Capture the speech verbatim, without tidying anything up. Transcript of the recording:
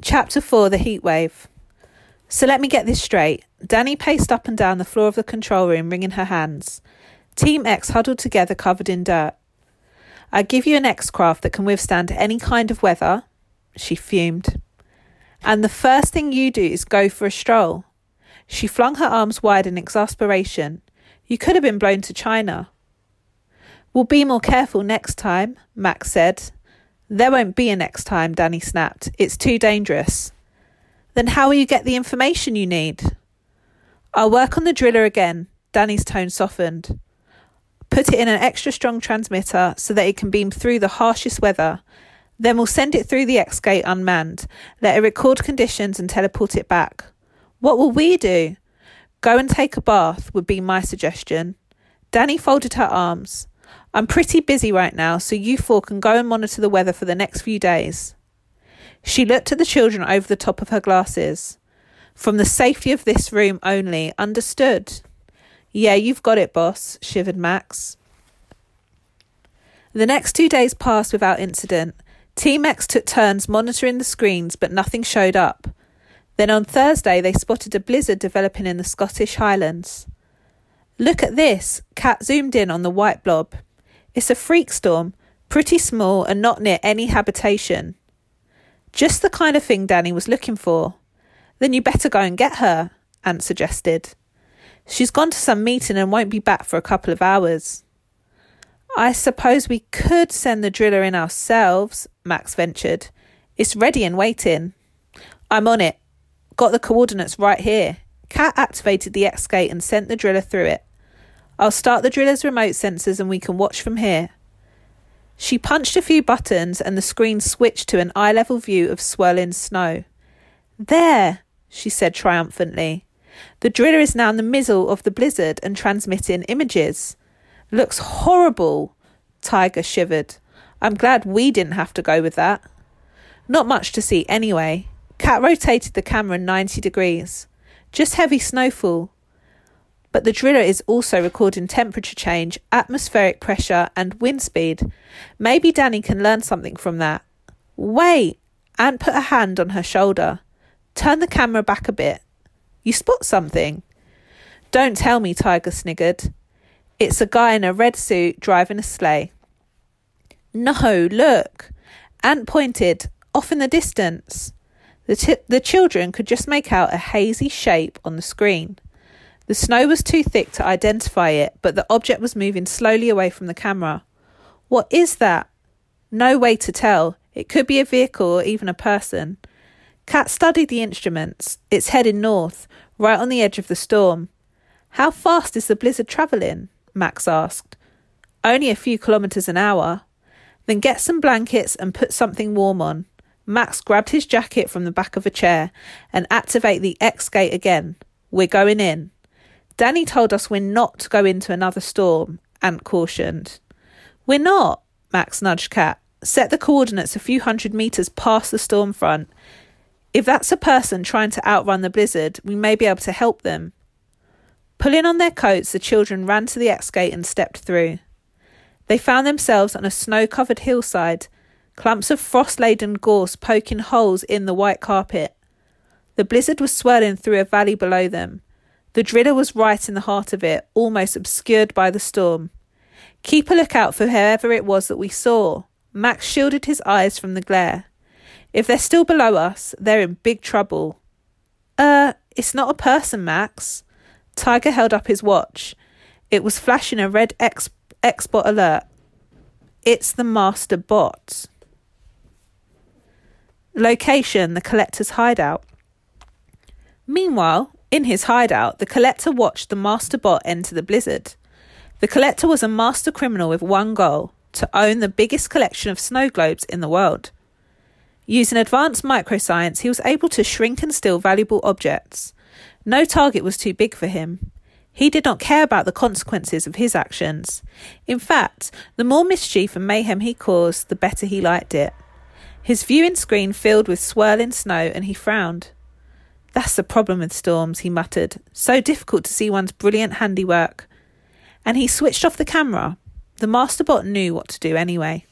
Chapter four, The Heatwave. So let me get this straight. Danny paced up and down the floor of the control room, wringing her hands. Team X huddled together, covered in dirt. I give you an X-craft that can withstand any kind of weather. She fumed. And the first thing you do is go for a stroll. She flung her arms wide in exasperation. You could have been blown to China. We'll be more careful next time, Max said. There won't be a next time, Danny snapped. It's too dangerous. Then how will you get the information you need? I'll work on the driller again. Danny's tone softened. Put it in an extra strong transmitter so that it can beam through the harshest weather. Then we'll send it through the X-gate unmanned. Let it record conditions and teleport it back. What will we do? Go and take a bath would be my suggestion. Danny folded her arms. I'm pretty busy right now, so you four can go and monitor the weather for the next few days. She looked at the children over the top of her glasses. From the safety of this room only. Understood. Yeah, you've got it, boss, shivered Max. The next two days passed without incident. Team X took turns monitoring the screens, but nothing showed up. Then on Thursday, they spotted a blizzard developing in the Scottish Highlands. Look at this. Kat zoomed in on the white blob. It's a freak storm, pretty small and not near any habitation. Just the kind of thing Danny was looking for. Then you better go and get her, Ant suggested. She's gone to some meeting and won't be back for a couple of hours. I suppose we could send the driller in ourselves, Max ventured. It's ready and waiting. I'm on it. Got the coordinates right here. Kat activated the X-gate and sent the driller through it. I'll start the driller's remote sensors and we can watch from here. She punched a few buttons and the screen switched to an eye-level view of swirling snow. There, she said triumphantly. The driller is now in the middle of the blizzard and transmitting images. Looks horrible, Tiger shivered. I'm glad we didn't have to go with that. Not much to see anyway. Kat rotated the camera ninety degrees. Just heavy snowfall. But the driller is also recording temperature change, atmospheric pressure and wind speed. Maybe Danny can learn something from that. Wait! Ant put a hand on her shoulder. Turn the camera back a bit. You spot something? Don't tell me, Tiger sniggered. It's a guy in a red suit driving a sleigh. No, look. Ant pointed, off in the distance. The, t- the children could just make out a hazy shape on the screen. The snow was too thick to identify it, but the object was moving slowly away from the camera. What is that? No way to tell. It could be a vehicle or even a person. Kat studied the instruments. It's heading north, right on the edge of the storm. How fast is the blizzard travelling? Max asked. Only a few kilometres an hour. Then get some blankets and put something warm on. Max grabbed his jacket from the back of a chair and activate the X-gate again. We're going in. Danny told us we're not to go into another storm, Ant cautioned. We're not, Max nudged Kat. Set the coordinates a few hundred metres past the storm front. If that's a person trying to outrun the blizzard, we may be able to help them. Pulling on their coats, the children ran to the X-gate and stepped through. They found themselves on a snow-covered hillside, clumps of frost-laden gorse poking holes in the white carpet. The blizzard was swirling through a valley below them. The driller was right in the heart of it, almost obscured by the storm. Keep a lookout for whoever it was that we saw. Max shielded his eyes from the glare. If they're still below us, they're in big trouble. Uh, it's not a person, Max. Tiger held up his watch. It was flashing a red X, X-bot alert. It's the master bot. Location, the collector's hideout. Meanwhile, in his hideout, the collector watched the master bot enter the blizzard. The collector was a master criminal with one goal, to own the biggest collection of snow globes in the world. Using advanced microscience, he was able to shrink and steal valuable objects. No target was too big for him. He did not care about the consequences of his actions. In fact, the more mischief and mayhem he caused, the better he liked it. His viewing screen filled with swirling snow, and he frowned. That's the problem with storms, he muttered. So difficult to see one's brilliant handiwork. And he switched off the camera. The masterbot knew what to do anyway.